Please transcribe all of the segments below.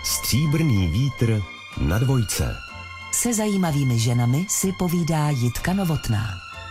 Stříbrný vítr na dvojce. Se zajímavými ženami si povídá Jitka Novotná.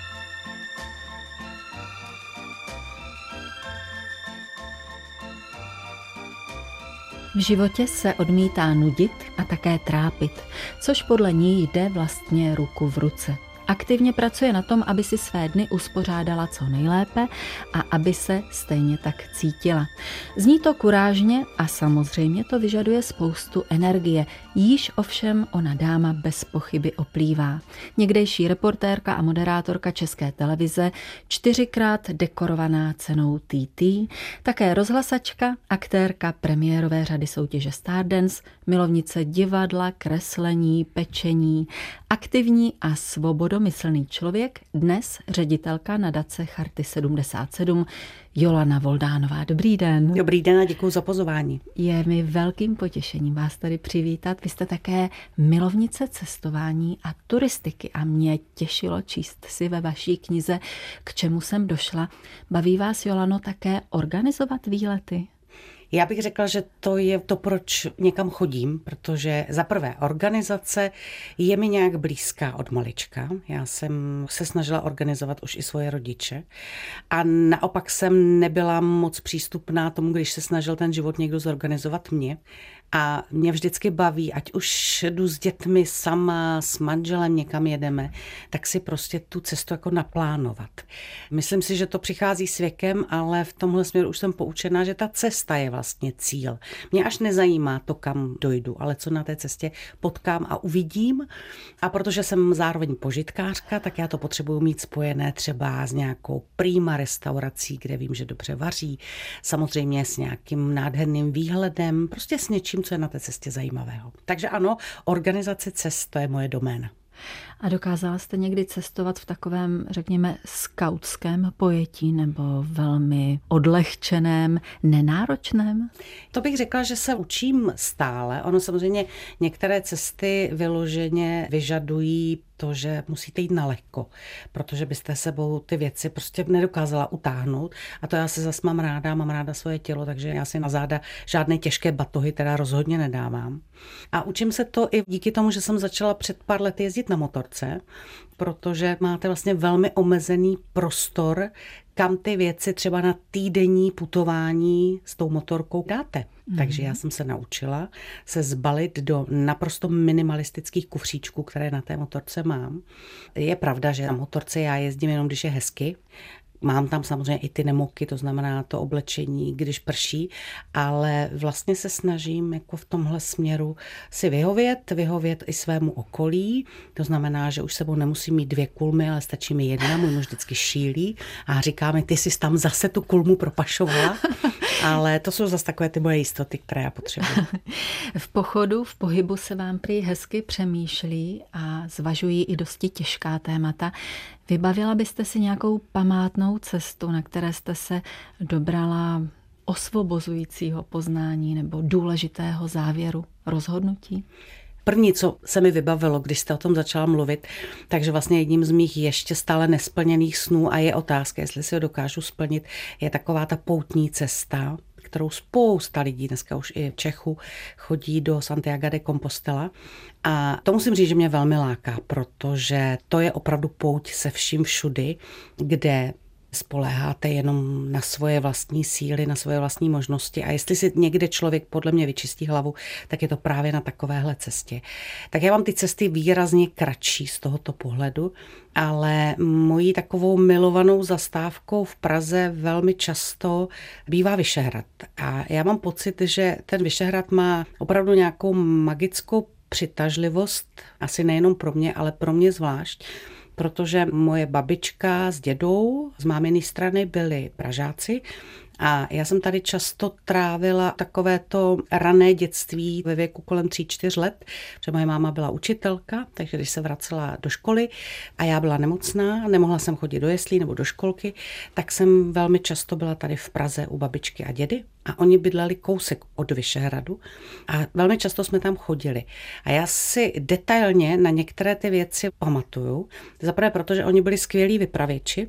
V životě se odmítá nudit a také trápit, což podle ní jde vlastně ruku v ruce. Aktivně pracuje na tom, aby si své dny uspořádala co nejlépe a aby se stejně tak cítila. Zní to kurážně a samozřejmě to vyžaduje spoustu energie, jíž ovšem ona dáma bez pochyby oplývá. Někdejší reportérka a moderátorka České televize, 4krát dekorovaná cenou TT, také rozhlasačka, aktérka premiérové řady soutěže Stardance, milovnice divadla, kreslení, pečení, aktivní a svobodomyslný člověk, dnes ředitelka nadace Charty 77, Jolana Voldánová. Dobrý den. Dobrý den a děkuji za pozvání. Je mi velkým potěšením vás tady přivítat. Vy jste také milovnice cestování a turistiky a mě těšilo číst si ve vaší knize, k čemu jsem došla. Baví vás, Jolano, také organizovat výlety? Já bych řekla, že to je to, proč někam chodím, protože za prvé organizace je mi nějak blízká od malička. Já jsem se snažila organizovat už i svoje rodiče a naopak jsem nebyla moc přístupná tomu, když se snažil ten život někdo zorganizovat mě. A mě vždycky baví, ať už jdu s dětmi sama, s manželem někam jedeme, tak si prostě tu cestu jako naplánovat. Myslím si, že to přichází s věkem, ale v tomhle směru už jsem poučená, že ta cesta je vlastně cíl. Mě až nezajímá to, kam dojdu, ale co na té cestě potkám a uvidím. A protože jsem zároveň požitkářka, tak já to potřebuju mít spojené třeba s nějakou prima restaurací, kde vím, že dobře vaří, samozřejmě s nějakým nádherným výhledem, prostě s něčím, co je na té cestě zajímavého. Takže ano, organizace cest, to je moje doména. A dokázala jste někdy cestovat v takovém, řekněme, skautském pojetí nebo velmi odlehčeném, nenáročném? To bych řekla, že se učím stále. Ono samozřejmě některé cesty vyloženě vyžadují to, že musíte jít na lehko, protože byste sebou ty věci prostě nedokázala utáhnout. A to já se zas mám ráda svoje tělo, takže já si na záda žádné těžké batohy teda rozhodně nedávám. A učím se to i díky tomu, že jsem začala před pár lety jezdit na motorce, protože máte vlastně velmi omezený prostor, kam ty věci třeba na týdenní putování s tou motorkou dáte. Takže já jsem se naučila se zbalit do naprosto minimalistických kufříčků, které na té motorce mám. Je pravda, že na motorce já jezdím jenom, když je hezky. Mám tam samozřejmě i ty nemoky, to znamená to oblečení, když prší, ale vlastně se snažím jako v tomhle směru si vyhovět i svému okolí. To znamená, že už sebou nemusím mít 2 kulmy, ale stačí mi 1, můj muž vždycky šílí a říká mi, ty jsi tam zase tu kulmu propašovala, ale to jsou zase takové ty moje jistoty, které já potřebuji. V pohybu se vám prý hezky přemýšlí a zvažují i dosti těžká témata. Vybavila byste si nějakou památnou cestu, na které jste se dobrala osvobozujícího poznání nebo důležitého závěru, rozhodnutí? První, co se mi vybavilo, když jste o tom začala mluvit, takže vlastně jedním z mých ještě stále nesplněných snů a je otázka, jestli si ho dokážu splnit, je taková ta poutní cesta, kterou spousta lidí, dneska už i Čechů, chodí do Santiago de Compostela. A to musím říct, že mě velmi láká, protože to je opravdu pouť se vším všudy, kde spoléháte jenom na svoje vlastní síly, na svoje vlastní možnosti a jestli si někde člověk podle mě vyčistí hlavu, tak je to právě na takovéhle cestě. Tak já mám ty cesty výrazně kratší z tohoto pohledu, ale mojí takovou milovanou zastávkou v Praze velmi často bývá Vyšehrad. A já mám pocit, že ten Vyšehrad má opravdu nějakou magickou přitažlivost, asi nejenom pro mě, ale pro mě zvlášť, protože moje babička s dědou z máminy strany byli Pražáci a já jsem tady často trávila takovéto rané dětství ve věku kolem 3-4 let, protože moje máma byla učitelka, takže když se vracela do školy a já byla nemocná, nemohla jsem chodit do jeslí nebo do školky, tak jsem velmi často byla tady v Praze u babičky a dědy a oni bydleli kousek od Vyšehradu a velmi často jsme tam chodili. A já si detailně na některé ty věci pamatuju, zaprvé protože oni byli skvělí vypravěči,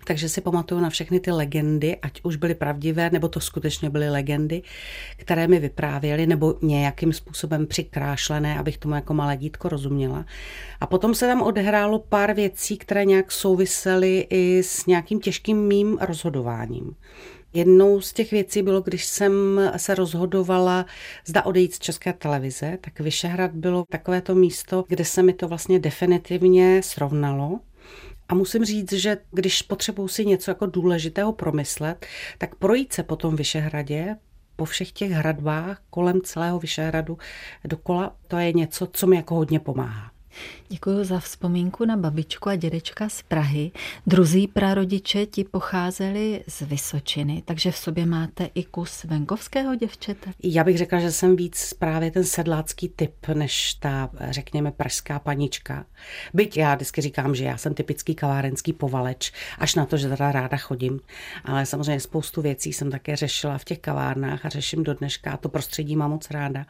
Takže si pamatuju na všechny ty legendy, ať už byly pravdivé, nebo to skutečně byly legendy, které mi vyprávěly, nebo nějakým způsobem přikrášlené, abych tomu jako malé dítko rozuměla. A potom se tam odehrálo pár věcí, které nějak souvisely i s nějakým těžkým mým rozhodováním. Jednou z těch věcí bylo, když jsem se rozhodovala, zda odejít z České televize, tak Vyšehrad bylo takovéto místo, kde se mi to vlastně definitivně srovnalo. A musím říct, že když potřebuji si něco jako důležitého promyslet, tak projít se po tom Vyšehradě, po všech těch hradbách kolem celého Vyšehradu dokola, to je něco, co mi jako hodně pomáhá. Děkuji za vzpomínku na babičku a dědečka z Prahy. Druzí prarodiče ti pocházeli z Vysočiny, takže v sobě máte i kus venkovského děvčete. Já bych řekla, že jsem víc právě ten sedlácký typ, než ta, řekněme, pražská panička. Byť já vždycky říkám, že já jsem typický kavárenský povaleč, až na to, že teda ráda chodím. Ale samozřejmě spoustu věcí jsem také řešila v těch kavárnách a řeším do dneška a to prostředí mám moc ráda.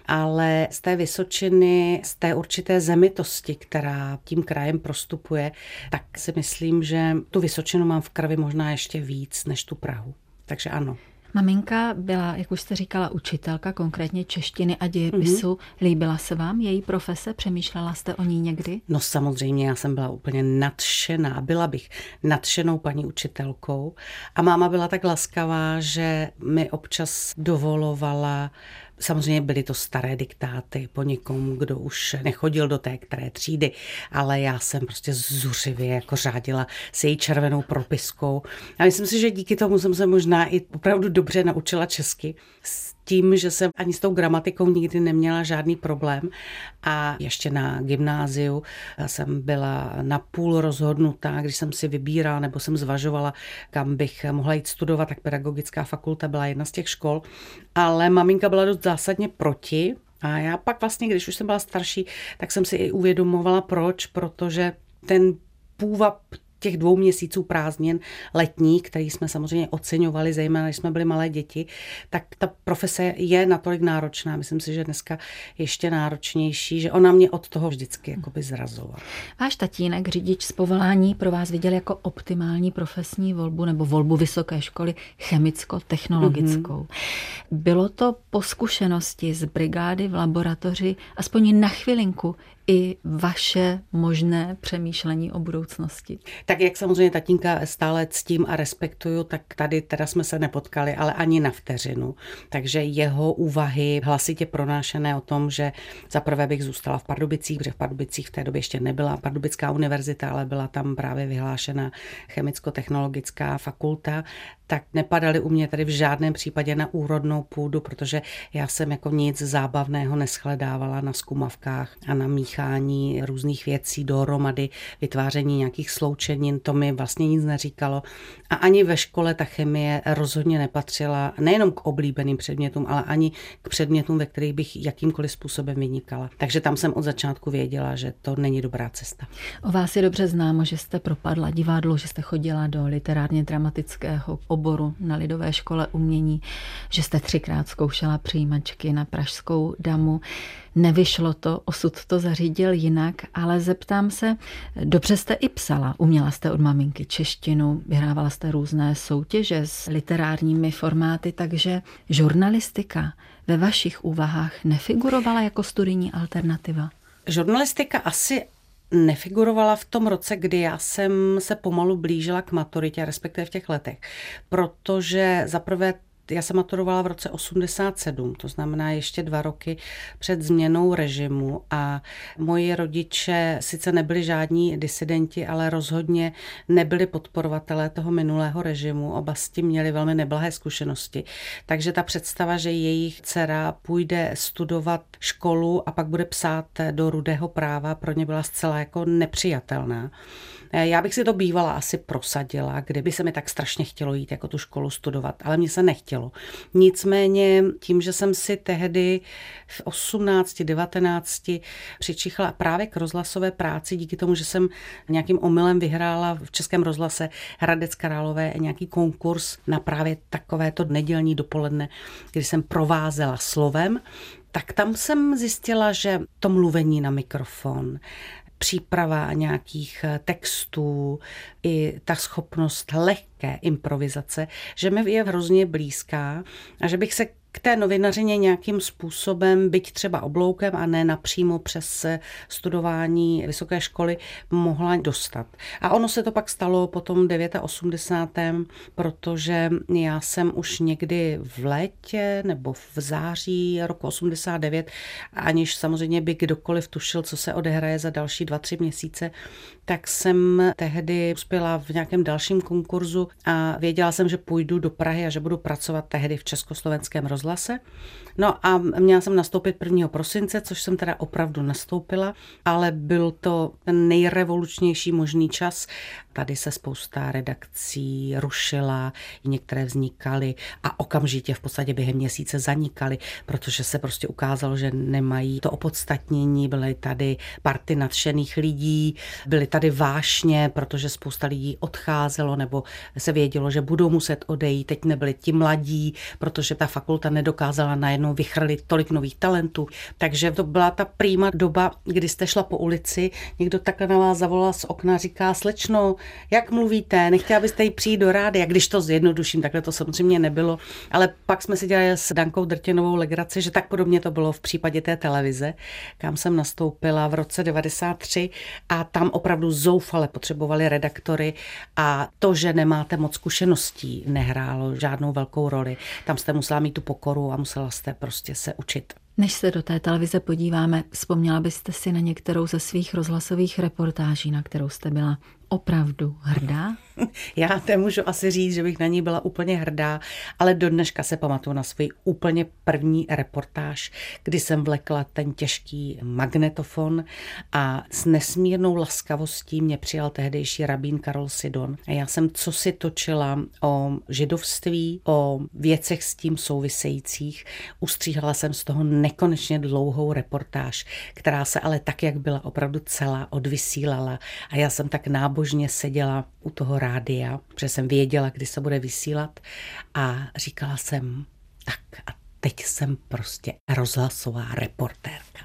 Ale z té Vysočiny, z té určité zemitosti, která tím krajem prostupuje, tak si myslím, že tu Vysočinu mám v krvi možná ještě víc než tu Prahu. Takže ano. Maminka byla, jak už jste říkala, učitelka, konkrétně češtiny a dějepisu. Líbila se vám její profese? Přemýšlela jste o ní někdy? No samozřejmě, já jsem byla úplně nadšená. Byla bych nadšenou paní učitelkou. A máma byla tak laskavá, že mi občas dovolovala. Samozřejmě byly to staré diktáty po někom, kdo už nechodil do té které třídy, ale já jsem prostě zuřivě jako řádila s její červenou propiskou. A myslím si, že díky tomu jsem se možná i opravdu dobře naučila česky. S tím, že jsem ani s tou gramatikou nikdy neměla žádný problém. A ještě na gymnáziu jsem byla napůl rozhodnutá, když jsem si vybírala nebo jsem zvažovala, kam bych mohla jít studovat, tak pedagogická fakulta byla jedna z těch škol. Ale maminka byla dost zásadně proti. A já pak vlastně, když už jsem byla starší, tak jsem si i uvědomovala proč, protože ten půvab těch 2 měsíců prázdnin letních, který jsme samozřejmě oceňovali, zejména když jsme byli malé děti, tak ta profese je natolik náročná. Myslím si, že dneska ještě náročnější, že ona mě od toho vždycky jakoby zrazovala. Váš tatínek, řidič z povolání, pro vás viděl jako optimální profesní volbu nebo volbu vysoké školy chemicko-technologickou. Bylo to po zkušenosti z brigády v laboratoři aspoň na chvilinku i vaše možné přemýšlení o budoucnosti? Tak jak samozřejmě tatínka stále ctím a respektuju, tak tady teda jsme se nepotkali, ale ani na vteřinu. Takže jeho úvahy hlasitě pronášené o tom, že zaprvé bych zůstala v Pardubicích, protože v Pardubicích v té době ještě nebyla Pardubická univerzita, ale byla tam právě vyhlášena chemicko-technologická fakulta, tak nepadaly u mě tady v žádném případě na úrodnou půdu, protože já jsem jako nic zábavného neschledávala na zkumavkách a na míchání různých věcí dohromady, vytváření nějakých sloučenin, to mi vlastně nic neříkalo. A ani ve škole ta chemie rozhodně nepatřila nejenom k oblíbeným předmětům, ale ani k předmětům, ve kterých bych jakýmkoliv způsobem vynikala. Takže tam jsem od začátku věděla, že to není dobrá cesta. O vás je dobře známo, že jste propadla divadlu, že jste chodila do literárně dramatického oboru na Lidové škole umění, že jste 3krát zkoušela přijímačky na Pražskou damu. Nevyšlo to, osud to zařídil jinak, ale zeptám se, dobře jste i psala, uměla jste od maminky češtinu, vyhrávala jste různé soutěže s literárními formáty, takže žurnalistika ve vašich úvahách nefigurovala jako studijní alternativa? Žurnalistika asi nefigurovala v tom roce, kdy já jsem se pomalu blížila k maturitě, respektive v těch letech, protože zaprvé já jsem maturovala v roce 87, to znamená ještě 2 roky před změnou režimu a moji rodiče sice nebyli žádní disidenti, ale rozhodně nebyli podporovatelé toho minulého režimu. Oba s tím měli velmi neblahé zkušenosti. Takže ta představa, že jejich dcera půjde studovat školu a pak bude psát do Rudého práva, pro ně byla zcela jako nepřijatelná. Já bych si to bývala asi prosadila, kdyby se mi tak strašně chtělo jít jako tu školu studovat, ale mně se nechtělo. Nicméně tím, že jsem si tehdy v 18, 19 přičichla právě k rozhlasové práci, díky tomu, že jsem nějakým omylem vyhrála v Českém rozhlase Hradec Králové nějaký konkurs na právě takovéto nedělní dopoledne, kdy jsem provázela slovem, tak tam jsem zjistila, že to mluvení na mikrofon, příprava nějakých textů, i ta schopnost lehké improvizace, že mi je hrozně blízká a že bych se k té novinařině nějakým způsobem, byť třeba obloukem a ne napřímo přes studování vysoké školy, mohla dostat. A ono se to pak stalo potom 89., protože já jsem už někdy v létě nebo v září roku 89, aniž samozřejmě by kdokoliv tušil, co se odehraje za další 2-3 měsíce, tak jsem tehdy uspěla v nějakém dalším konkurzu a věděla jsem, že půjdu do Prahy a že budu pracovat tehdy v Československém rozhlase. No a měla jsem nastoupit 1. prosince, což jsem teda opravdu nastoupila, ale byl to ten nejrevolučnější možný čas. Tady se spousta redakcí rušila, některé vznikaly a okamžitě v podstatě během měsíce zanikaly, protože se prostě ukázalo, že nemají to opodstatnění, byly tady party nadšených lidí, byly tady vášně, protože spousta lidí odcházelo nebo se vědělo, že budou muset odejít, teď nebyli ti mladí, protože ta fakulta nedokázala najednou vychrlit tolik nových talentů. Takže to byla ta prýma doba, kdy jste šla po ulici, někdo takhle na vás zavolal z okna, říká: slečno, jak mluvíte, nechtěla byste jí přijít do rádia, když to zjednoduším, takhle to samozřejmě nebylo, ale pak jsme si dělali s Dankou Drtěnovou legraci, že tak podobně to bylo v případě té televize, kam jsem nastoupila v roce 93 a tam opravdu zoufale potřebovali redaktory a to, že nemáte moc zkušeností, nehrálo žádnou velkou roli. Tam jste musela mít tu pokoru a musela jste prostě se učit. Než se do té televize podíváme, vzpomněla byste si na některou ze svých rozhlasových reportáží, na kterou jste byla opravdu hrdá? Já nemůžu asi říct, že bych na ní byla úplně hrdá, ale do dneška se pamatuju na svůj úplně první reportáž, kdy jsem vlekla ten těžký magnetofon a s nesmírnou laskavostí mě přijal tehdejší rabín Karol Sidon. A já jsem cosi točila o židovství, o věcech s tím souvisejících. Ustříhala jsem z toho nekonečně dlouhou reportáž, která se ale tak, jak byla opravdu celá, odvysílala. A já jsem tak nábožně seděla u toho rádia, protože jsem věděla, kdy se bude vysílat a říkala jsem, tak a teď jsem prostě rozhlasová reportérka.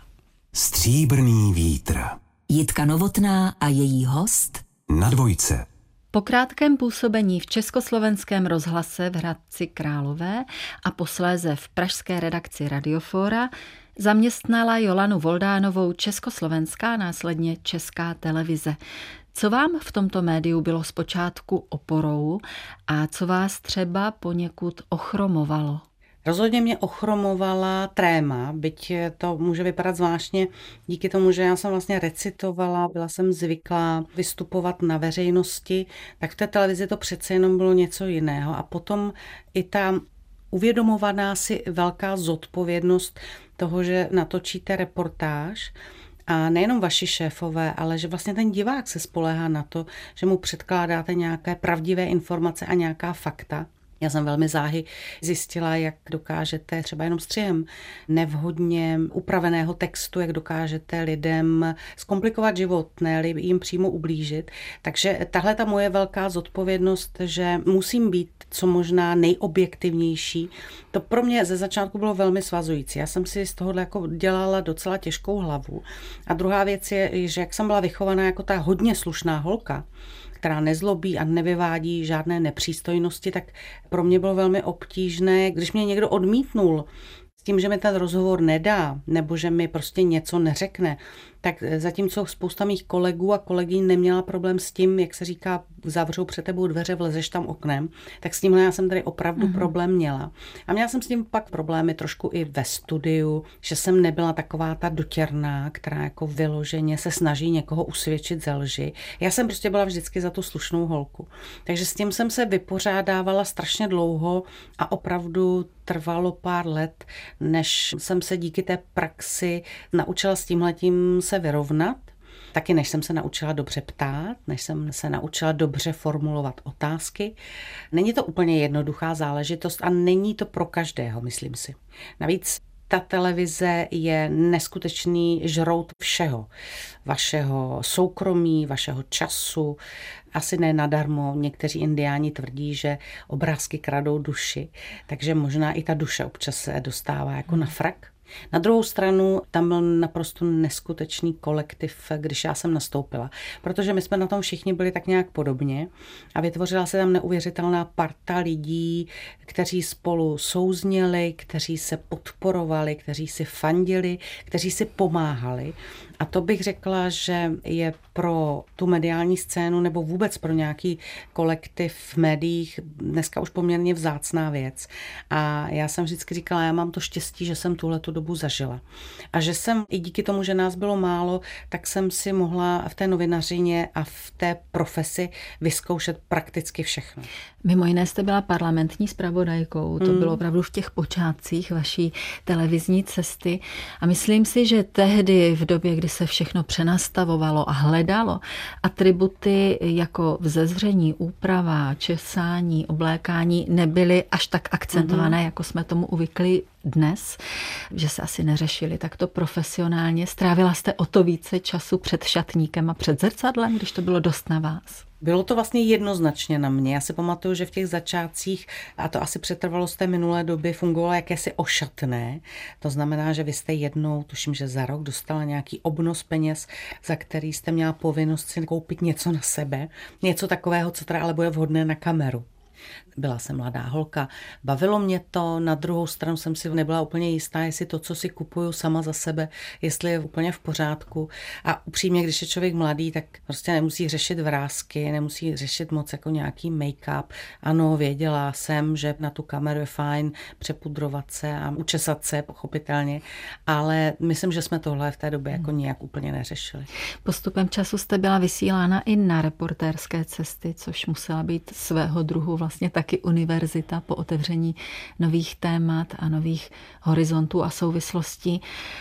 Stříbrný vítr. Jitka Novotná a její host Na Dvojce. Po krátkém působení v Československém rozhlase v Hradci Králové a posléze v pražské redakci Radiofóra zaměstnala Jolanu Voldánovou Československá, následně Česká televize. Co vám v tomto médiu bylo zpočátku oporou a co vás třeba poněkud ochromovalo? Rozhodně mě ochromovala tréma, byť to může vypadat zvláštně díky tomu, že já jsem vlastně recitovala, byla jsem zvyklá vystupovat na veřejnosti, tak v té televizi to přece jenom bylo něco jiného. A potom i ta uvědomovaná si velká zodpovědnost toho, že natočíte reportáž, a nejenom vaši šéfové, ale že vlastně ten divák se spoléhá na to, že mu předkládáte nějaké pravdivé informace a nějaká fakta. Já jsem velmi záhy zjistila, jak dokážete třeba jenom střihem nevhodně upraveného textu, jak dokážete lidem zkomplikovat život, ne jim přímo ublížit. Takže tahle ta moje velká zodpovědnost, že musím být co možná nejobjektivnější, to pro mě ze začátku bylo velmi svazující. Já jsem si z tohohle jako dělala docela těžkou hlavu. A druhá věc je, že jak jsem byla vychovaná jako ta hodně slušná holka, která nezlobí a nevyvádí žádné nepřístojnosti, tak pro mě bylo velmi obtížné, když mě někdo odmítnul s tím, že mi ten rozhovor nedá, nebo že mi prostě něco neřekne, tak zatímco spousta mých kolegů a kolegyň neměla problém s tím, jak se říká, zavřou před tebou dveře, vlezeš tam oknem, tak s tímhle já jsem tady opravdu problém měla. A měla jsem s tím pak problémy trošku i ve studiu, že jsem nebyla taková ta dotěrná, která jako vyloženě se snaží někoho usvědčit ze lži. Já jsem prostě byla vždycky za tu slušnou holku. Takže s tím jsem se vypořádávala strašně dlouho a opravdu trvalo pár let, než jsem se díky té praxi naučila s tímhletím se vyrovnat. Taky než jsem se naučila dobře ptát, než jsem se naučila dobře formulovat otázky. Není to úplně jednoduchá záležitost a není to pro každého, myslím si. Navíc ta televize je neskutečný žrout všeho. Vašeho soukromí, vašeho času. Asi ne nadarmo někteří indiáni tvrdí, že obrázky kradou duši, takže možná i ta duše občas se dostává jako na frak. Na druhou stranu tam byl naprosto neskutečný kolektiv, když já jsem nastoupila, protože my jsme na tom všichni byli tak nějak podobně a vytvořila se tam neuvěřitelná parta lidí, kteří spolu souzněli, kteří se podporovali, kteří si fandili, kteří si pomáhali. A to bych řekla, že je pro tu mediální scénu nebo vůbec pro nějaký kolektiv v médiích dneska už poměrně vzácná věc. A já jsem vždycky říkala, já mám to štěstí, že jsem tuhletu dobu zažila. A že jsem i díky tomu, že nás bylo málo, tak jsem si mohla v té novinařině a v té profesi vyzkoušet prakticky všechno. Mimo jiné jste byla parlamentní zpravodajkou, to bylo opravdu v těch počátcích vaší televizní cesty a myslím si, že tehdy v době, kdy se všechno přenastavovalo a hledalo atributy jako vzezření, úprava, česání, oblékání nebyly až tak akcentované, jako jsme tomu uvykli dnes, že se asi neřešili takto profesionálně. Strávila jste o to více času před šatníkem a před zrcadlem, když to bylo dost na vás? Bylo to vlastně jednoznačně na mě. Já si pamatuju, že v těch začátcích, a to asi přetrvalo z té minulé doby, fungovalo jakési ošatné. To znamená, že vy jste jednou, tuším, že za rok dostala nějaký obnos peněz, za který jste měla povinnost si koupit něco na sebe. Něco takového, co teda ale bude vhodné na kameru. Byla jsem mladá holka, bavilo mě to, na druhou stranu jsem si nebyla úplně jistá, jestli to, co si kupuju sama za sebe, jestli je úplně v pořádku. A upřímně, když je člověk mladý, tak prostě nemusí řešit vrásky, nemusí řešit moc jako nějaký make-up. Ano, věděla jsem, že na tu kameru je fajn přepudrovat se a učesat se, pochopitelně, ale myslím, že jsme tohle v té době jako nějak úplně neřešili. Postupem času jste byla vysílána i na reportérské cesty, což musela být svého druhu vlastně taky univerzita po otevření nových témat a nových horizontů a souvislostí.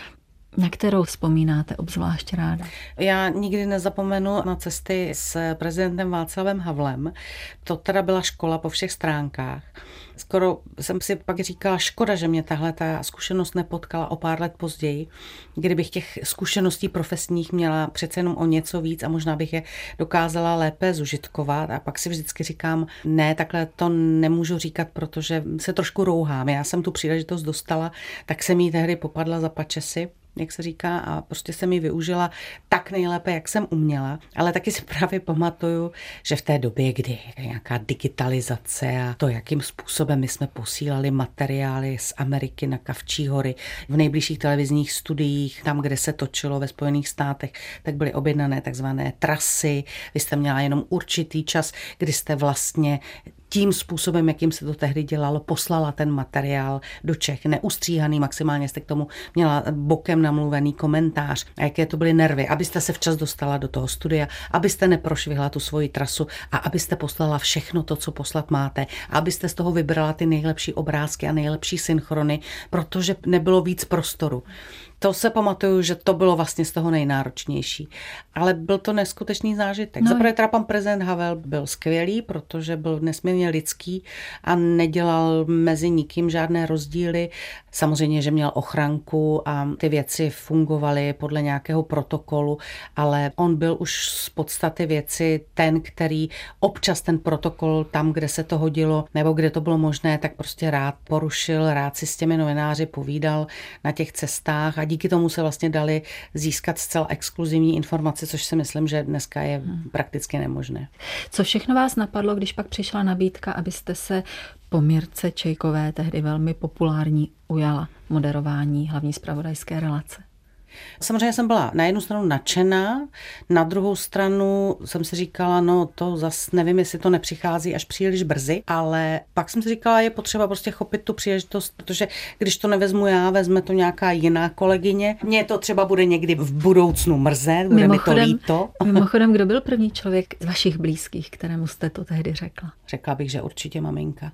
Na kterou vzpomínáte obzvlášť ráda? Já nikdy nezapomenu na cesty s prezidentem Václavem Havlem. To teda byla škola po všech stránkách. Skoro jsem si pak říkala, škoda, že mě tahle ta zkušenost nepotkala o pár let později, kdybych těch zkušeností profesních měla přece jenom o něco víc a možná bych je dokázala lépe zužitkovat. A pak si vždycky říkám, ne, takhle to nemůžu říkat, protože se trošku rouhám. Já jsem tu příležitost dostala, tak jsem jí tehdy popadla za pačesy, jak se říká, a prostě jsem ji využila tak nejlépe, jak jsem uměla. Ale taky si právě pamatuju, že v té době, kdy je nějaká digitalizace a to, jakým způsobem my jsme posílali materiály z Ameriky na Kavčí hory, v nejbližších televizních studiích, tam, kde se točilo ve Spojených státech, tak byly objednané takzvané trasy. Vy jste měla jenom určitý čas, kdy jste vlastně tím způsobem, jakým se to tehdy dělalo, poslala ten materiál do Čech, neustříhaný, maximálně jste k tomu měla bokem namluvený komentář. A jaké to byly nervy, abyste se včas dostala do toho studia, abyste neprošvihla tu svoji trasu a abyste poslala všechno to, co poslat máte, a abyste z toho vybrala ty nejlepší obrázky a nejlepší synchrony, protože nebylo víc prostoru. To se pamatuju, že to bylo vlastně z toho nejnáročnější. Ale byl to neskutečný zážitek. Zaprvé teda pan prezident Havel byl skvělý, protože byl nesmírně lidský a nedělal mezi nikým žádné rozdíly. Samozřejmě, že měl ochranku a ty věci fungovaly podle nějakého protokolu, ale on byl už z podstaty věci ten, který občas ten protokol tam, kde se to hodilo nebo kde to bylo možné, tak prostě rád porušil, rád si s těmi novináři povídal na těch cestách a díky tomu se vlastně dali získat zcela exkluzivní informace, což si myslím, že dneska je prakticky nemožné. Co všechno vás napadlo, když pak přišla nabídka, abyste se po Mirce Čejkové, tehdy velmi populární, ujala moderování hlavní zpravodajské relace? Samozřejmě jsem byla na jednu stranu nadšená, na druhou stranu jsem si říkala, no to zas nevím, jestli to nepřichází až příliš brzy, ale pak jsem si říkala, je potřeba prostě chopit tu příležitost, protože když to nevezmu já, vezme to nějaká jiná kolegyně. Mně to třeba bude někdy v budoucnu mrzet, bude mi to líto. Mimochodem, kdo byl první člověk z vašich blízkých, kterému jste to tehdy řekla? Řekla bych, že určitě maminka.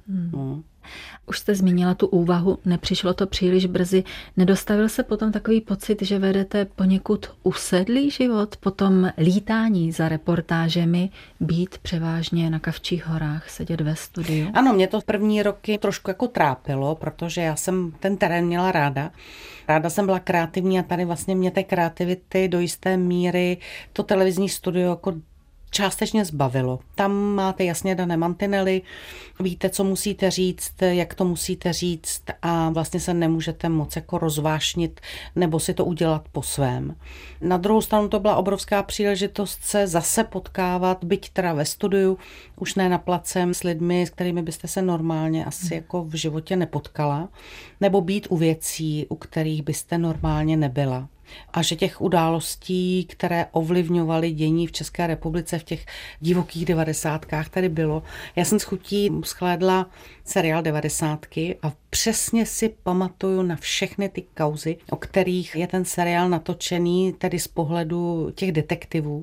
Už jste zmínila tu úvahu, nepřišlo to příliš brzy. Nedostavil se potom takový pocit, že vedete poněkud usedlý život, potom lítání za reportážemi, být převážně na Kavčích horách, sedět ve studiu? Ano, mě to v první roky trošku jako trápilo, protože já jsem ten terén měla ráda. Ráda jsem byla kreativní a tady vlastně mě té kreativity do jisté míry to televizní studio jako částečně zbavilo. Tam máte jasně dané mantinely, víte, co musíte říct, jak to musíte říct a vlastně se nemůžete moc jako rozvášnit nebo si to udělat po svém. Na druhou stranu to byla obrovská příležitost se zase potkávat, byť teda ve studiu, už ne na placem s lidmi, s kterými byste se normálně asi jako v životě nepotkala, nebo být u věcí, u kterých byste normálně nebyla. A že těch událostí, které ovlivňovaly dění v České republice v těch divokých 90kách tady bylo. Já jsem s chutí shlédla seriál 90ky a přesně si pamatuju na všechny ty kauzy, o kterých je ten seriál natočený, tedy z pohledu těch detektivů.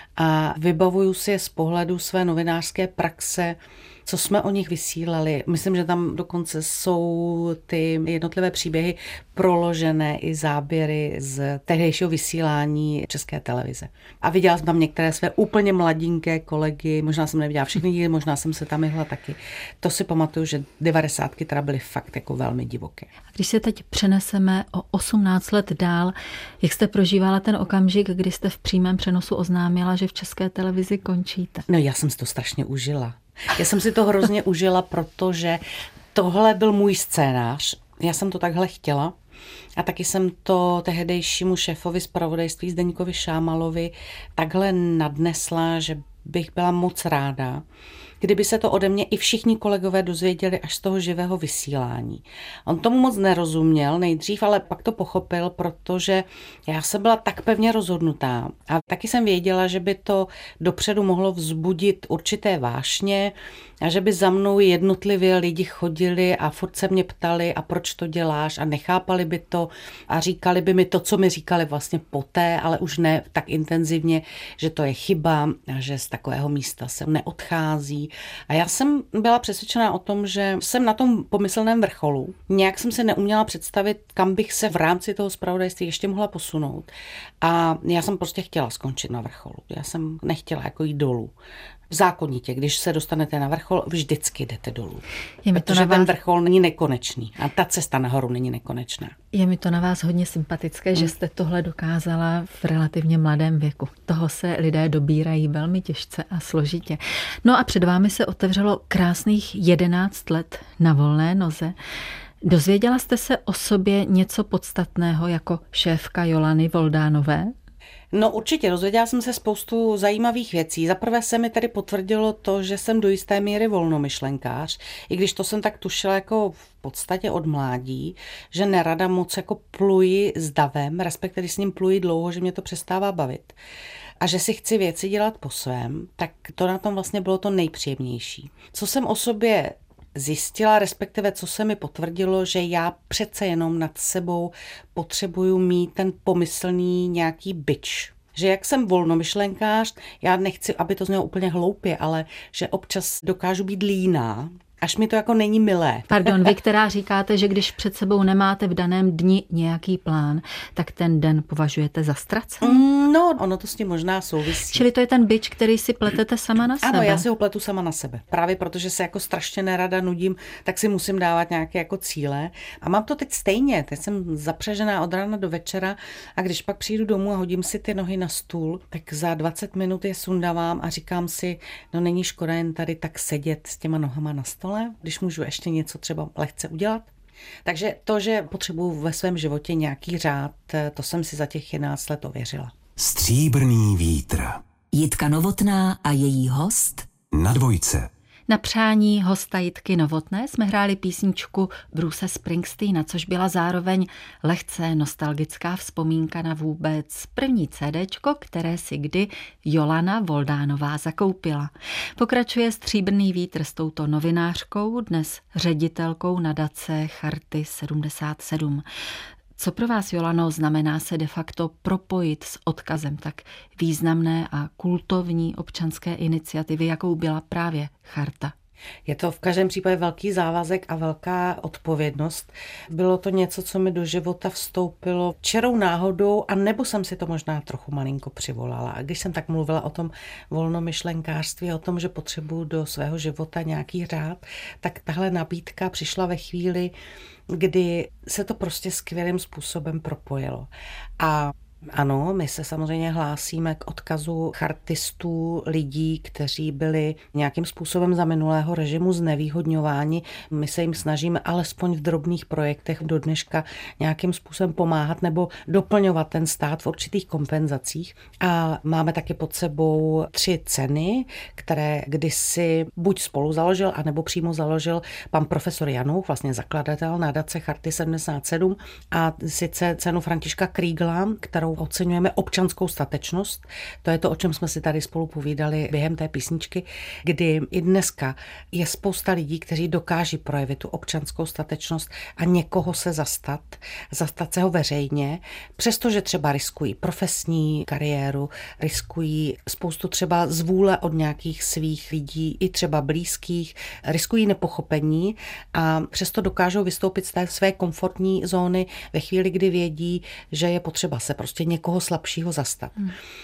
A vybavuju si je z pohledu své novinářské praxe, co jsme o nich vysílali. Myslím, že tam dokonce jsou ty jednotlivé příběhy proložené i záběry z tehdejšího vysílání České televize. A viděla jsem tam některé své úplně mladinké kolegy, možná jsem neviděla všechny díly, možná jsem se tam jehla taky. To si pamatuju, že 90ky teda byly fakt jako velmi divoké. A když se teď přeneseme o 18 let dál, jak jste prožívala ten okamžik, kdy jste v přímém přenosu oznámila, že v České televizi končíte? No já jsem si to strašně užila. Já jsem si to hrozně užila, protože tohle byl můj scénář. Já jsem to takhle chtěla a taky jsem to tehdejšímu šéfovi zpravodajství Zdeňkovi Šámalovi takhle nadnesla, že bych byla moc ráda, kdyby se to ode mě i všichni kolegové dozvěděli až z toho živého vysílání. On tomu moc nerozuměl nejdřív, ale pak to pochopil, protože já jsem byla tak pevně rozhodnutá a taky jsem věděla, že by to dopředu mohlo vzbudit určité vášně a že by za mnou jednotlivě lidi chodili a furt se mě ptali, a proč to děláš, a nechápali by to a říkali by mi to, co mi říkali vlastně poté, ale už ne tak intenzivně, že to je chyba a že z takového místa se neodchází. A já jsem byla přesvědčená o tom, že jsem na tom pomyslném vrcholu. Nějak jsem se neuměla představit, kam bych se v rámci toho zpravodajství ještě mohla posunout. A já jsem prostě chtěla skončit na vrcholu. Já jsem nechtěla jako jít dolů. Zákonitě, když se dostanete na vrchol, vždycky jdete dolů. Protože ten vrchol není nekonečný a ta cesta nahoru není nekonečná. Je mi to na vás hodně sympatické, že jste tohle dokázala v relativně mladém věku. Toho se lidé dobírají velmi těžce a složitě. No a před vámi se otevřelo krásných 11 let na volné noze. Dozvěděla jste se o sobě něco podstatného jako šéfka Jolany Voldánové? No určitě, dozvěděla jsem se spoustu zajímavých věcí. Za prvé se mi tady potvrdilo to, že jsem do jisté míry volnomyšlenkář, i když to jsem tak tušila jako v podstatě od mládí, že nerada moc jako pluji s davem, respektive s ním pluji dlouho, že mě to přestává bavit. A že si chci věci dělat po svém, tak to na tom vlastně bylo to nejpříjemnější. Co jsem o sobě zjistila, respektive co se mi potvrdilo, že já přece jenom nad sebou potřebuju mít ten pomyslný nějaký bič. Že jak jsem volnomyšlenkář, já nechci, aby to znělo úplně hloupě, ale že občas dokážu být líná, až mi to jako není milé. Pardon, vy, která říkáte, že když před sebou nemáte v daném dni nějaký plán, tak ten den považujete za ztracený? No, ono to s tím možná souvisí. Čili to je ten bič, který si pletete sama na sebe? Ano, já si ho pletu sama na sebe. Právě protože se jako strašně nerada nudím, tak si musím dávat nějaké jako cíle. A mám to teď stejně. Teď jsem zapřažená od rána do večera a když pak přijdu domů a hodím si ty nohy na stůl, tak za 20 minut je sundávám a říkám si, no není škoda jen tady tak sedět s těma nohama na stole, když můžu ještě něco třeba lehce udělat. Takže to, že potřebuju ve svém životě nějaký řád, to jsem si za těch 11 let ověřila. Stříbrný vítr. Jitka Novotná a její host Na dvojce. Na přání hosta Jitky Novotné jsme hráli písničku Bruce Springsteena, což byla zároveň lehce nostalgická vzpomínka na vůbec první CDčko, které si kdy Jolana Voldánová zakoupila. Pokračuje Stříbrný vítr s touto novinářkou, dnes ředitelkou nadace Charty 77. Co pro vás, Jolano, znamená se de facto propojit s odkazem tak významné a kultovní občanské iniciativy, jakou byla právě Charta? Je to v každém případě velký závazek a velká odpovědnost. Bylo to něco, co mi do života vstoupilo čirou náhodou, a nebo jsem si to možná trochu malinko přivolala. A když jsem tak mluvila o tom volnomyšlenkářství, o tom, že potřebuju do svého života nějaký řád, tak tahle nabídka přišla ve chvíli, kdy se to prostě skvělým způsobem propojilo. A Ano, my se samozřejmě hlásíme k odkazu chartistů, lidí, kteří byli nějakým způsobem za minulého režimu znevýhodňováni. My se jim snažíme alespoň v drobných projektech do dneška nějakým způsobem pomáhat nebo doplňovat ten stát v určitých kompenzacích. A máme taky pod sebou 3 ceny, které kdysi buď spolu založil, anebo přímo založil pan profesor Janouch, vlastně zakladatel nadace Charty 77, a sice cenu Františka Krígla, kterou oceňujeme občanskou statečnost. To je to, o čem jsme si tady spolu povídali během té písničky, kdy i dneska je spousta lidí, kteří dokáží projevit tu občanskou statečnost a někoho se zastat se ho veřejně, přestože třeba riskují profesní kariéru, riskují spoustu třeba zvůle od nějakých svých lidí, i třeba blízkých, riskují nepochopení a přesto dokážou vystoupit z té své komfortní zóny ve chvíli, kdy vědí, že je potřeba se prostě někoho slabšího zastat.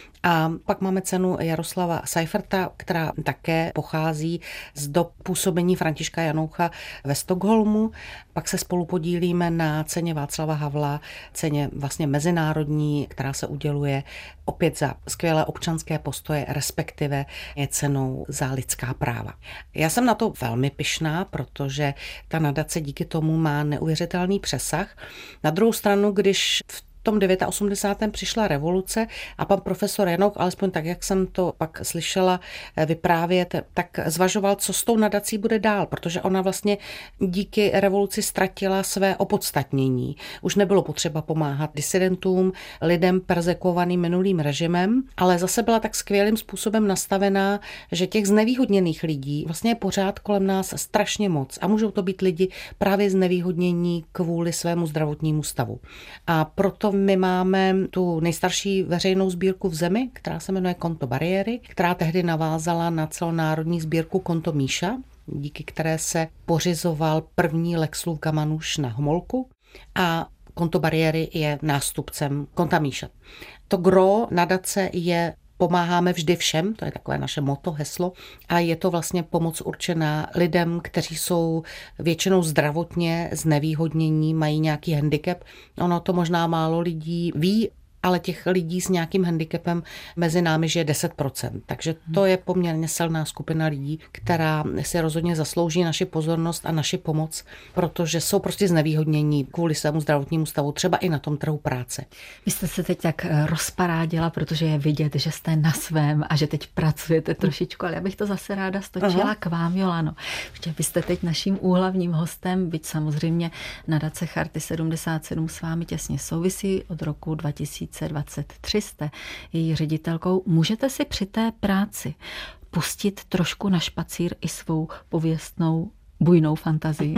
A pak máme cenu Jaroslava Seiferta, která také pochází z dob působení Františka Janoucha ve Stockholmu. Pak se spolu podílíme na ceně Václava Havla, ceně vlastně mezinárodní, která se uděluje opět za skvělé občanské postoje, respektive je cenou za lidská práva. Já jsem na to velmi pyšná, protože ta nadace díky tomu má neuvěřitelný přesah. Na druhou stranu, když v tom 89. přišla revoluce a pan profesor Janouch, alespoň tak, jak jsem to pak slyšela vyprávět, tak zvažoval, co s tou nadací bude dál, protože ona vlastně díky revoluci ztratila své opodstatnění. Už nebylo potřeba pomáhat disidentům, lidem perzekvovaným minulým režimem, ale zase byla tak skvělým způsobem nastavená, že těch znevýhodněných lidí vlastně je pořád kolem nás strašně moc a můžou to být lidi právě znevýhodnění kvůli svému zdravotnímu stavu. A proto my máme tu nejstarší veřejnou sbírku v zemi, která se jmenuje Konto bariéry, která tehdy navázala na celonárodní sbírku Konto Míša, díky které se pořizoval první Lexlův Gamanuš na Homolku, a Konto bariéry je nástupcem Konta Míša. To gro nadace je pomáháme vždy všem, to je takové naše motto, heslo, a je to vlastně pomoc určená lidem, kteří jsou většinou zdravotně znevýhodnění, mají nějaký handicap. Ono to možná málo lidí ví, ale těch lidí s nějakým handicapem mezi námi žije 10%. Takže to je poměrně silná skupina lidí, která si rozhodně zaslouží naši pozornost a naši pomoc, protože jsou prostě znevýhodnění kvůli svému zdravotnímu stavu, třeba i na tom trhu práce. Vy jste se teď tak rozparádila, protože je vidět, že jste na svém a že teď pracujete trošičku, ale já bych to zase ráda stočila k vám, Jolano. Protože vy jste teď naším úhlavním hostem, byť samozřejmě nadace Charty 77 s vámi těsně souvisí od roku 2023 jste její ředitelkou. Můžete si při té práci pustit trošku na špacír i svou pověstnou bujnou fantazii?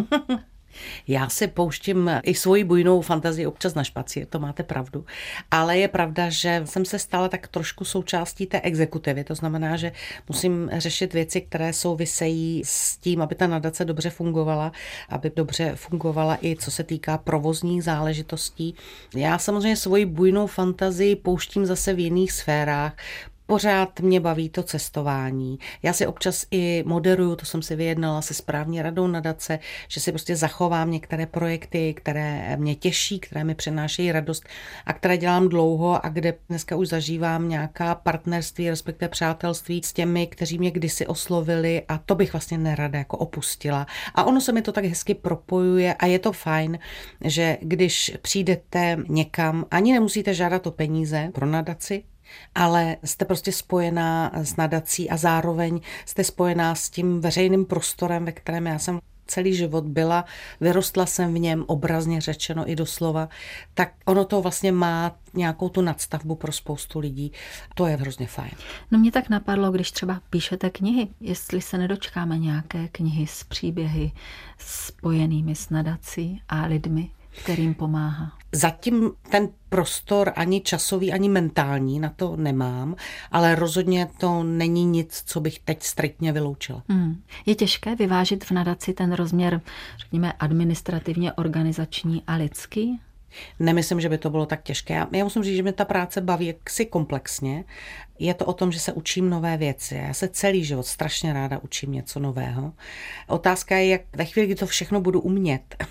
Já si pouštím i svoji bujnou fantazii občas na špacír, to máte pravdu. Ale je pravda, že jsem se stala tak trošku součástí té exekutivy. To znamená, že musím řešit věci, které souvisejí s tím, aby ta nadace dobře fungovala, aby dobře fungovala i co se týká provozních záležitostí. Já samozřejmě svoji bujnou fantazii pouštím zase v jiných sférách. Pořád mě baví to cestování. Já si občas i moderuju, to jsem si vyjednala se správní radou nadace, že si prostě zachovám některé projekty, které mě těší, které mi přinášejí radost a které dělám dlouho a kde dneska už zažívám nějaká partnerství, respektive přátelství s těmi, kteří mě kdysi oslovili, a to bych vlastně nerada jako opustila. A ono se mi to tak hezky propojuje a je to fajn, že když přijdete někam, ani nemusíte žádat o peníze pro nadaci, ale jste prostě spojená s nadací a zároveň jste spojená s tím veřejným prostorem, ve kterém já jsem celý život byla, vyrostla jsem v něm, obrazně řečeno i doslova, tak ono to vlastně má nějakou tu nadstavbu pro spoustu lidí. To je hrozně fajn. No mě tak napadlo, když třeba píšete knihy, jestli se nedočkáme nějaké knihy s příběhy spojenými s nadací a lidmi, kterým pomáhá. Zatím ten prostor ani časový, ani mentální na to nemám, ale rozhodně to není nic, co bych teď striktně vyloučila. Je těžké vyvážit v nadaci ten rozměr, řekněme, administrativně organizační a lidský? Nemyslím, že by to bylo tak těžké. Já musím říct, že mě ta práce baví jaksi komplexně. Je to o tom, že se učím nové věci. Já se celý život strašně ráda učím něco nového. Otázka je, jak ve chvíli, kdy to všechno budu umět,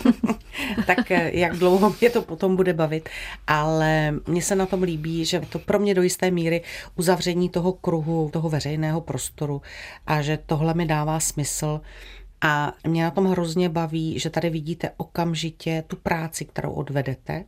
tak jak dlouho mě to potom bude bavit. Ale mně se na tom líbí, že to pro mě do jisté míry uzavření toho kruhu, toho veřejného prostoru a že tohle mi dává smysl. A mě na tom hrozně baví, že tady vidíte okamžitě tu práci, kterou odvedete,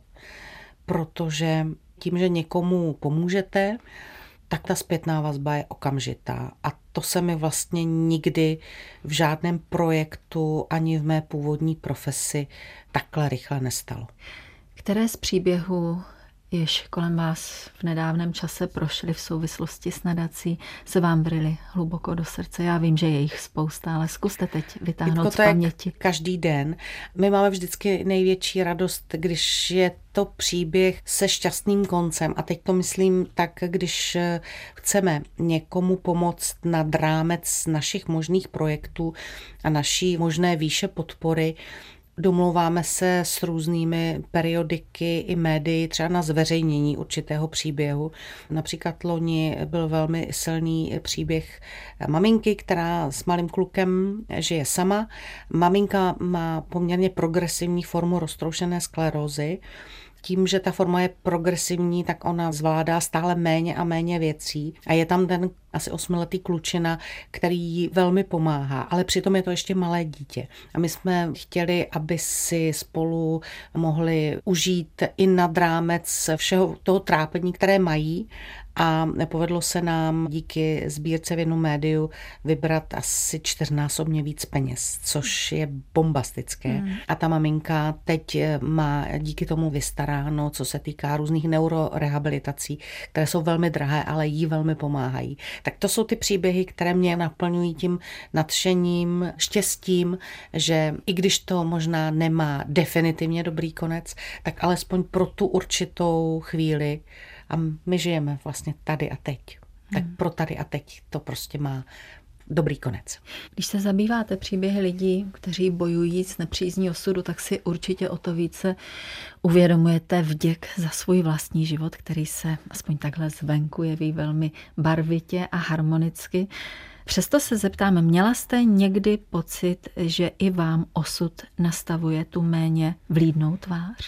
protože tím, že někomu pomůžete, tak ta zpětná vazba je okamžitá. A to se mi vlastně nikdy v žádném projektu ani v mé původní profesi takhle rychle nestalo. Které z příběhů, jež kolem vás v nedávném čase prošly v souvislosti s nadací, se vám vryly hluboko do srdce? Já vím, že je jich spousta, ale zkuste teď vytáhnout z paměti. Každý den. My máme vždycky největší radost, když je to příběh se šťastným koncem. A teď to myslím tak, když chceme někomu pomoct nad rámec našich možných projektů a naší možné výše podpory, domlouváme se s různými periodiky i médii třeba na zveřejnění určitého příběhu. Například loni byl velmi silný příběh maminky, která s malým klukem žije sama. Maminka má poměrně progresivní formu roztroušené sklerózy. Tím, že ta forma je progresivní, tak ona zvládá stále méně a méně věcí. A je tam ten asi 8letý klučina, který jí velmi pomáhá, ale přitom je to ještě malé dítě. A my jsme chtěli, aby si spolu mohli užít i nad rámec všeho toho trápení, které mají. A nepovedlo se nám díky sbírce v jednom médiu vybrat asi 4násobně víc peněz, což je bombastické. A ta maminka teď má díky tomu vystaráno, co se týká různých neurorehabilitací, které jsou velmi drahé, ale jí velmi pomáhají. Tak to jsou ty příběhy, které mě naplňují tím nadšením, štěstím, že i když to možná nemá definitivně dobrý konec, tak alespoň pro tu určitou chvíli. A my žijeme vlastně tady a teď. Tak pro tady a teď to prostě má dobrý konec. Když se zabýváte příběhy lidí, kteří bojují s nepřízní osudu, tak si určitě o to více uvědomujete vděk za svůj vlastní život, který se aspoň takhle zvenku jeví velmi barvitě a harmonicky. Přesto se zeptám, měla jste někdy pocit, že i vám osud nastavuje tu méně vlídnou tvář?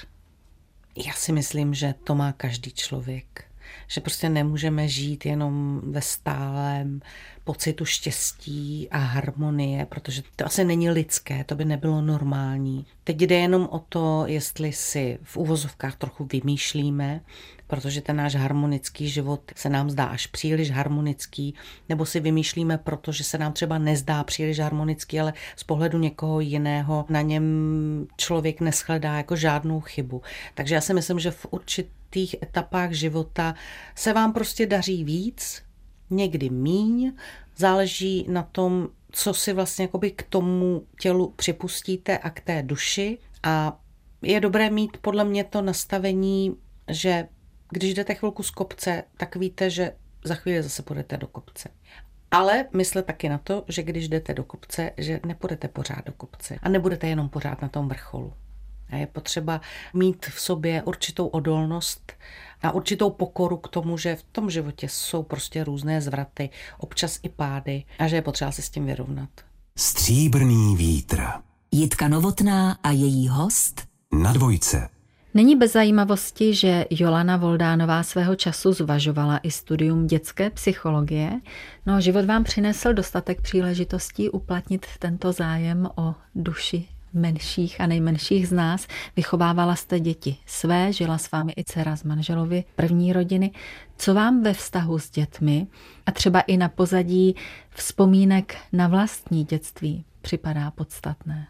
Já si myslím, že to má každý člověk. Že prostě nemůžeme žít jenom ve stálém pocitu štěstí a harmonie, protože to asi není lidské, to by nebylo normální. Teď jde jenom o to, jestli si v uvozovkách trochu vymýšlíme, protože ten náš harmonický život se nám zdá až příliš harmonický, nebo si vymýšlíme, protože se nám třeba nezdá příliš harmonický, ale z pohledu někoho jiného na něm člověk neshledá jako žádnou chybu. Takže já si myslím, že v určitých etapách života se vám prostě daří víc, někdy míň, záleží na tom, co si vlastně jakoby k tomu tělu připustíte a k té duši. A je dobré mít podle mě to nastavení, že když jdete chvilku z kopce, tak víte, že za chvíli zase půjdete do kopce. Ale myslet taky na to, že když jdete do kopce, že nepůjdete pořád do kopce a nebudete jenom pořád na tom vrcholu. A je potřeba mít v sobě určitou odolnost a určitou pokoru k tomu, že v tom životě jsou prostě různé zvraty, občas i pády a že je potřeba se s tím vyrovnat. Stříbrný vítr. Jitka Novotná a její host Na dvojce. Není bez zajímavosti, že Jolana Voldánová svého času zvažovala i studium dětské psychologie. No, život vám přinesl dostatek příležitostí uplatnit tento zájem o duši menších a nejmenších z nás. Vychovávala jste děti své, žila s vámi i dcera z manželovy první rodiny. Co vám ve vztahu s dětmi a třeba i na pozadí vzpomínek na vlastní dětství připadá podstatné?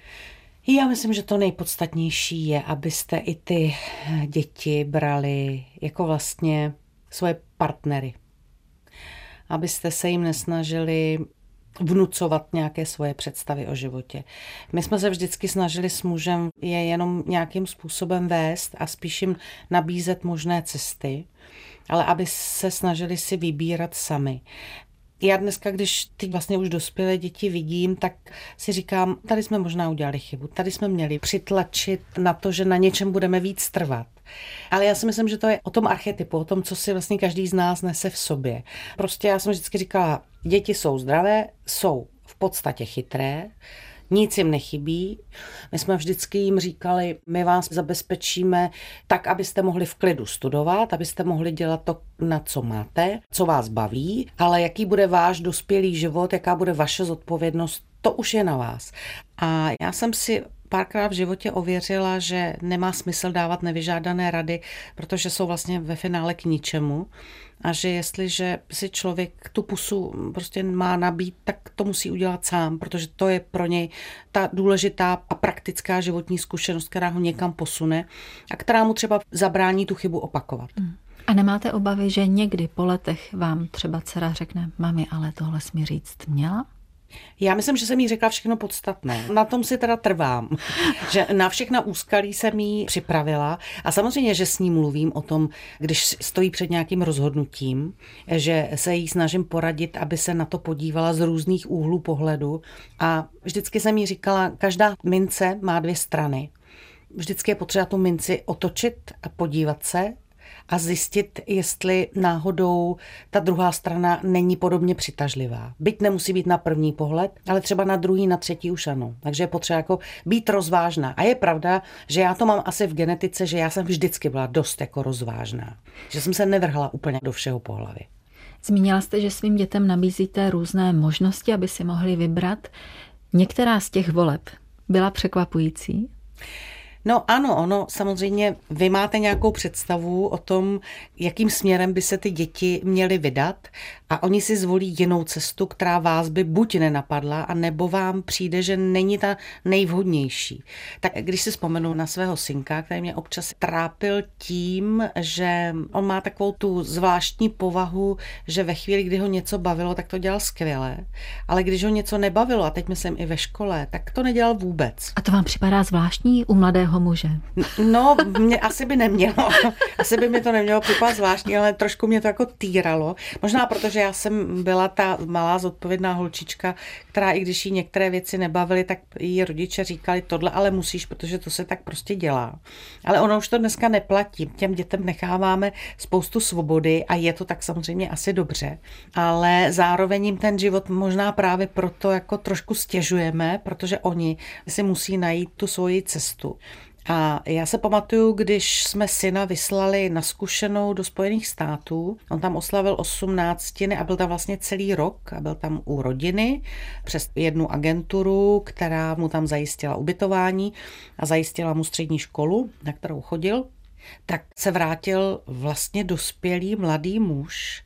Já myslím, že to nejpodstatnější je, abyste i ty děti brali jako vlastně svoje partnery. Abyste se jim nesnažili vnucovat nějaké svoje představy o životě. My jsme se vždycky snažili s mužem je jenom nějakým způsobem vést a spíš jim nabízet možné cesty, ale aby se snažili si vybírat sami. Já dneska, když ty vlastně už dospělé děti vidím, tak si říkám, tady jsme možná udělali chybu, tady jsme měli přitlačit na to, že na něčem budeme víc trvat. Ale já si myslím, že to je o tom archetypu, o tom, co si vlastně každý z nás nese v sobě. Prostě já jsem vždycky říkala, děti jsou zdravé, jsou v podstatě chytré, nic jim nechybí. My jsme vždycky jim říkali, my vás zabezpečíme tak, abyste mohli v klidu studovat, abyste mohli dělat to, na co máte, co vás baví, ale jaký bude váš dospělý život, jaká bude vaše zodpovědnost, to už je na vás. A já jsem si párkrát v životě ověřila, že nemá smysl dávat nevyžádané rady, protože jsou vlastně ve finále k ničemu. A že jestliže si člověk tu pusu prostě má nabít, tak to musí udělat sám, protože to je pro něj ta důležitá a praktická životní zkušenost, která ho někam posune a která mu třeba zabrání tu chybu opakovat. A nemáte obavy, že někdy po letech vám třeba dcera řekne, mami, ale tohle jsi mi říct měla? Já myslím, že jsem jí řekla všechno podstatné. Na tom si teda trvám, že na všechna úskalí jsem jí připravila a samozřejmě, že s ní mluvím o tom, když stojí před nějakým rozhodnutím, že se jí snažím poradit, aby se na to podívala z různých úhlů pohledu a vždycky jsem jí říkala, každá mince má dvě strany. Vždycky je potřeba tu minci otočit a podívat se a zjistit, jestli náhodou ta druhá strana není podobně přitažlivá. Byť nemusí být na první pohled, ale třeba na druhý, na třetí už ano. Takže je potřeba jako být rozvážná. A je pravda, že já to mám asi v genetice, že já jsem vždycky byla dost jako rozvážná. Že jsem se nevrhla úplně do všeho po hlavě. Zmínila jste, že svým dětem nabízíte různé možnosti, aby si mohli vybrat. Některá z těch voleb byla překvapující? No ano, ono samozřejmě, vy máte nějakou představu o tom, jakým směrem by se ty děti měly vydat a oni si zvolí jinou cestu, která vás by buď nenapadla, anebo vám přijde, že není ta nejvhodnější. Tak když si vzpomenu na svého synka, který mě občas trápil tím, že on má takovou tu zvláštní povahu, že ve chvíli, kdy ho něco bavilo, tak to dělal skvěle, ale když ho něco nebavilo, a teď myslím i ve škole, tak to nedělal vůbec. A to vám připadá zvláštní u mladého muže? No, mě asi by nemělo. Asi by mi to nemělo připadat zvláštní, ale trošku mě to jako týralo. Možná protože já jsem byla ta malá zodpovědná holčička, která i když jí některé věci nebavily, tak jí rodiče říkali tohle, ale musíš, protože to se tak prostě dělá. Ale ono už to dneska neplatí. Těm dětem necháváme spoustu svobody a je to tak samozřejmě asi dobře. Ale zároveň jim ten život možná právě proto jako trošku stěžujeme, protože oni si musí najít tu svoji cestu. A já se pamatuju, když jsme syna vyslali na zkušenou do Spojených států, on tam oslavil 18 a byl tam vlastně celý rok a byl tam u rodiny přes jednu agenturu, která mu tam zajistila ubytování a zajistila mu střední školu, na kterou chodil, tak se vrátil vlastně dospělý mladý muž.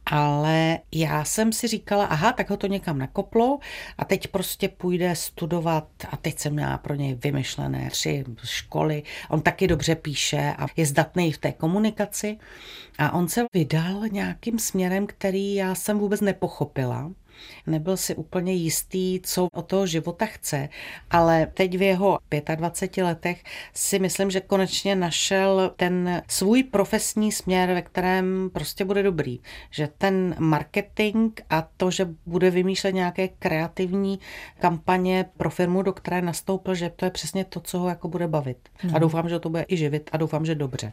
Ale já jsem si říkala, aha, tak ho to někam nakoplo a teď prostě půjde studovat a teď jsem měla pro něj vymyšlené 3 školy. On taky dobře píše a je zdatný v té komunikaci a on se vydal nějakým směrem, který já jsem vůbec nepochopila. Nebyl si úplně jistý, co od toho života chce, ale teď v jeho 25 letech si myslím, že konečně našel ten svůj profesní směr, ve kterém prostě bude dobrý. Že ten marketing a to, že bude vymýšlet nějaké kreativní kampaně pro firmu, do které nastoupil, že to je přesně to, co ho jako bude bavit. A doufám, že to bude i živit a doufám, že dobře.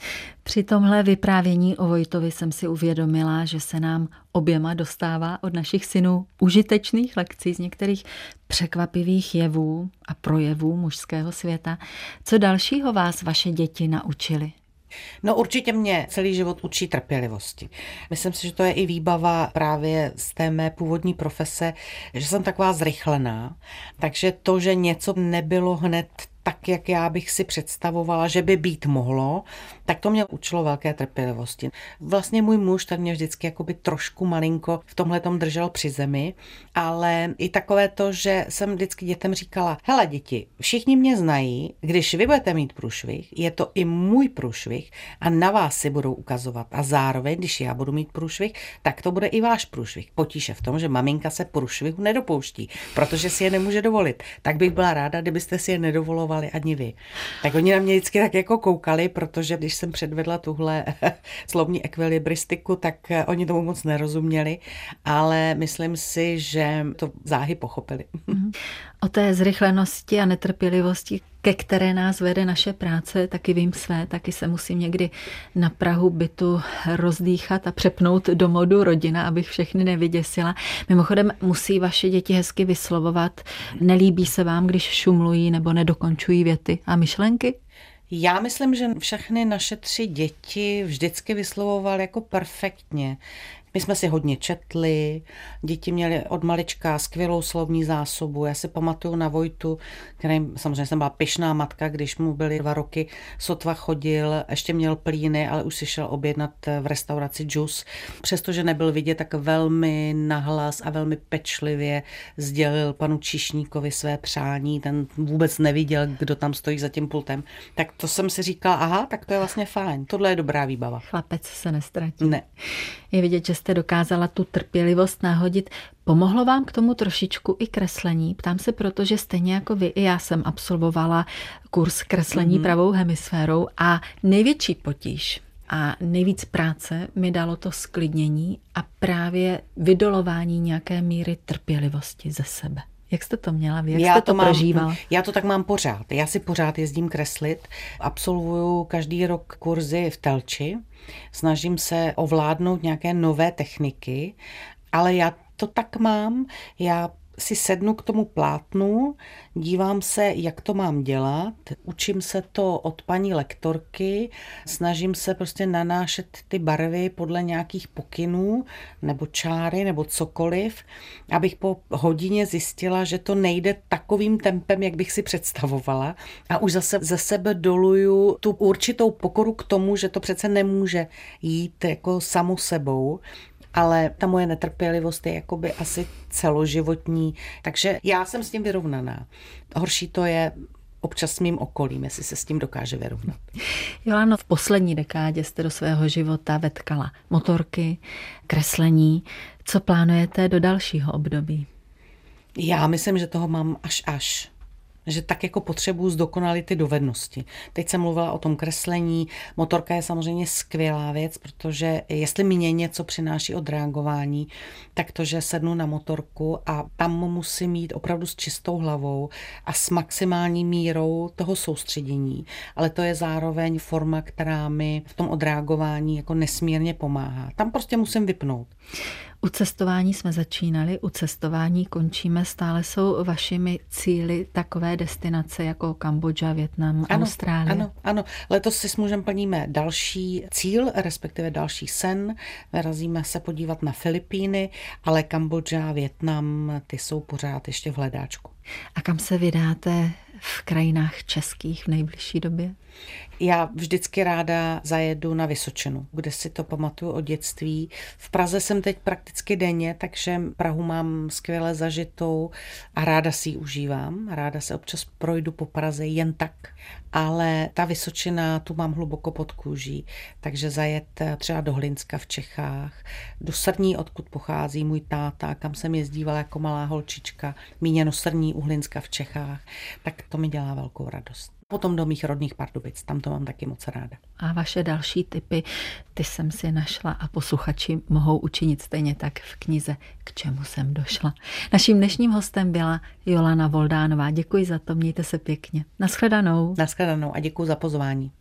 Při tomhle vyprávění o Vojtovi jsem si uvědomila, že se nám oběma dostává od našich synů užitečných lekcí z některých překvapivých jevů a projevů mužského světa. Co dalšího vás vaše děti naučily? No určitě mě celý život učí trpělivosti. Myslím si, že to je i výbava právě z té mé původní profese, že jsem taková zrychlená. Takže to, že něco nebylo hned tak, jak já bych si představovala, že by být mohlo, tak to mě učilo velké trpělivosti. Vlastně můj muž, ten mě vždycky jakoby trošku malinko v tomhletom držel při zemi, ale i takové to, že jsem vždycky dětem říkala, hele děti, všichni mě znají, když vy budete mít průšvih, je to i můj průšvih a na vás si budou ukazovat. A zároveň, když já budu mít průšvih, tak to bude i váš průšvih. Potíž je v tom, že maminka se průšvihu nedopouští, protože si je nemůže dovolit. Tak bych byla ráda, kdybyste si je nedovolovali nevyslovovali ani vy. Tak oni na mě vždycky tak jako koukali, protože když jsem předvedla tuhle slovní ekvilibristiku, tak oni tomu moc nerozuměli, ale myslím si, že to záhy pochopili. O té zrychlenosti a netrpělivosti, ke které nás vede naše práce, taky vím své, taky se musím někdy na prahu bytu rozdýchat a přepnout do modu rodina, abych všechny nevyděsila. Mimochodem musí vaše děti hezky vyslovovat. Nelíbí se vám, když šumlují nebo nedokončují věty a myšlenky? Já myslím, že všechny naše 3 děti vždycky vyslovovaly jako perfektně. My jsme si hodně četli, děti měly od malička skvělou slovní zásobu. Já si pamatuju na Vojtu, který samozřejmě jsem byla pyšná matka, když mu byly 2 roky, sotva chodil, ještě měl plíny, ale už si šel objednat v restauraci džus. Přestože nebyl vidět, tak velmi nahlas a velmi pečlivě sdělil panu číšníkovi své přání. Ten vůbec neviděl, kdo tam stojí za tím pultem. Tak to jsem si říkala, aha, tak to je vlastně fajn. Tohle je dobrá výbava. Chlapec se nestratí. Ne. Je vidět, že jste dokázala tu trpělivost nahodit. Pomohlo vám k tomu trošičku i kreslení? Ptám se, protože stejně jako vy, i já jsem absolvovala kurz kreslení pravou hemisférou a největší potíž a nejvíc práce mi dalo to sklidnění a právě vydolování nějaké míry trpělivosti ze sebe. Jak jste to měla vy? Jak jste to prožívala? Já to tak mám pořád. Já si pořád jezdím kreslit. Absolvuju každý rok kurzy v Telči. Snažím se ovládnout nějaké nové techniky, ale já to tak mám. Já si sednu k tomu plátnu, dívám se, jak to mám dělat, učím se to od paní lektorky, snažím se prostě nanášet ty barvy podle nějakých pokynů, nebo čáry, nebo cokoliv, abych po hodině zjistila, že to nejde takovým tempem, jak bych si představovala a už zase ze sebe doluju tu určitou pokoru k tomu, že to přece nemůže jít jako samo sebou, ale ta moje netrpělivost je jakoby asi celoživotní, takže já jsem s tím vyrovnaná. Horší to je občas s mým okolím, jestli se s tím dokáže vyrovnat. Jolano, v poslední dekádě jste do svého života vetkala motorky, kreslení. Co plánujete do dalšího období? Já myslím, že toho mám až. Že tak jako potřebuji zdokonalit ty dovednosti. Teď jsem mluvila o tom kreslení. Motorka je samozřejmě skvělá věc, protože jestli mě něco přináší odreagování, tak to, že sednu na motorku a tam musím mít opravdu s čistou hlavou a s maximální mírou toho soustředění. Ale to je zároveň forma, která mi v tom odreagování jako nesmírně pomáhá. Tam prostě musím vypnout. U cestování jsme začínali, u cestování končíme. Stále jsou vašimi cíli takové destinace jako Kambodža, Vietnam, Austrálie? Ano. Letos si s mužem plníme další cíl, respektive další sen. Vyrazíme se podívat na Filipíny, ale Kambodža, Vietnam, ty jsou pořád ještě v hledáčku. A kam se vydáte v krajinách českých v nejbližší době? Já vždycky ráda zajedu na Vysočinu, kde si to pamatuju od dětství. V Praze jsem teď prakticky denně, takže Prahu mám skvěle zažitou a ráda si ji užívám. Ráda se občas projdu po Praze jen tak, ale ta Vysočina tu mám hluboko pod kůží, takže zajet třeba do Hlinska v Čechách, do Srní, odkud pochází můj táta, kam jsem jezdívala jako malá holčička, míněno Srní u Hlinska v Čechách, tak to mi dělá velkou radost. Potom do mých rodných Pardubic, tam to mám taky moc ráda. A vaše další tipy, ty jsem si našla a posluchači mohou učinit stejně tak v knize K čemu jsem došla. Naším dnešním hostem byla Jolana Voldánová. Děkuji za to, mějte se pěkně. Naschledanou. Naschledanou a děkuji za pozvání.